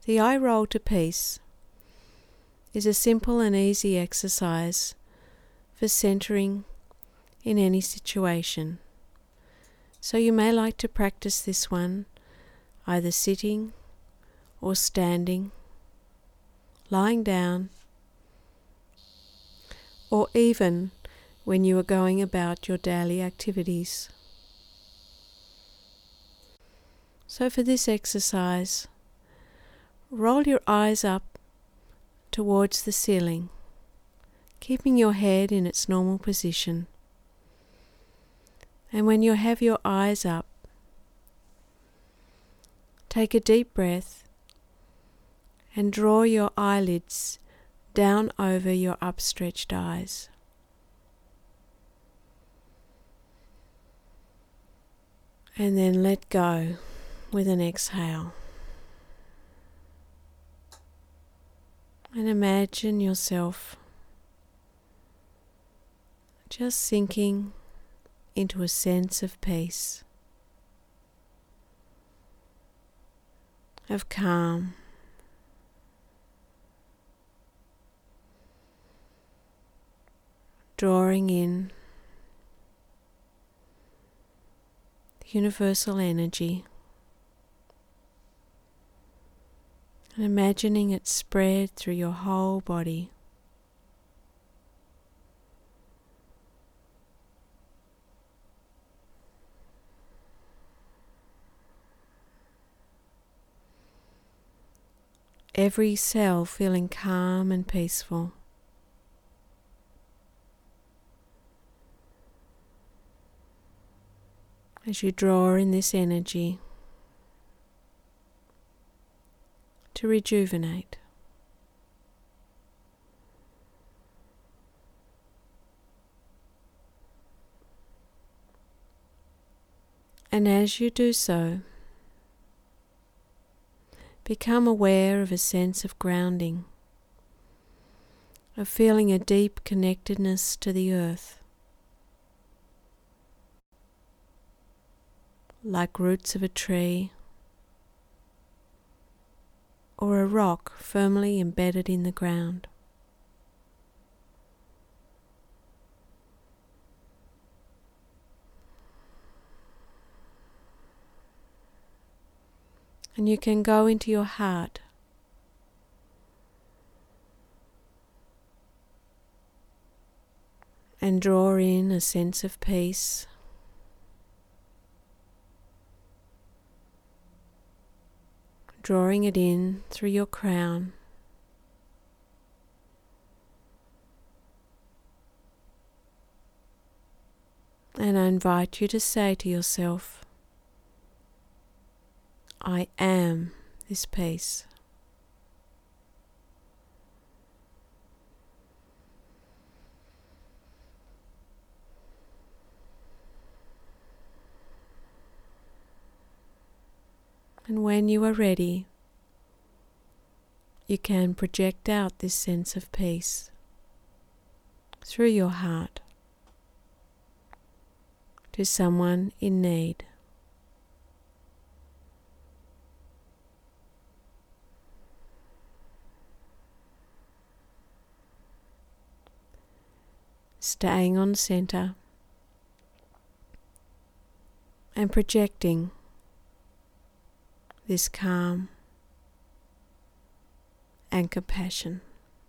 The eye roll to peace is a simple and easy exercise for centering in any situation. So you may like to practice this one either sitting or standing, lying down, or even when you are going about your daily activities. So for this exercise, roll your eyes up towards the ceiling, keeping your head in its normal position. And when you have your eyes up, take a deep breath and draw your eyelids down over your upstretched eyes. And then let go with an exhale. And imagine yourself just sinking into a sense of peace, of calm, drawing in universal energy and imagining it spread through your whole body. Every cell feeling calm and peaceful. As you draw in this energy to rejuvenate. And as you do so, become aware of a sense of grounding, of feeling a deep connectedness to the earth, like roots of a tree or a rock firmly embedded in the ground. And you can go into your heart and draw in a sense of peace, drawing it in through your crown, and I invite you to say to yourself, I am this peace. And when you are ready, you can project out this sense of peace through your heart to someone in need. Staying on center and projecting this calm and compassion.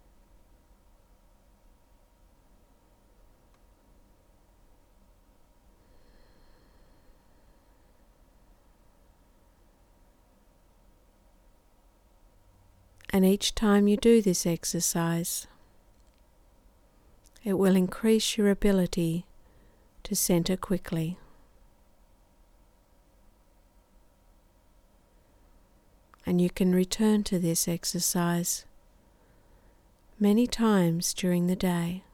And each time you do this exercise, it will increase your ability to center quickly. And you can return to this exercise many times during the day.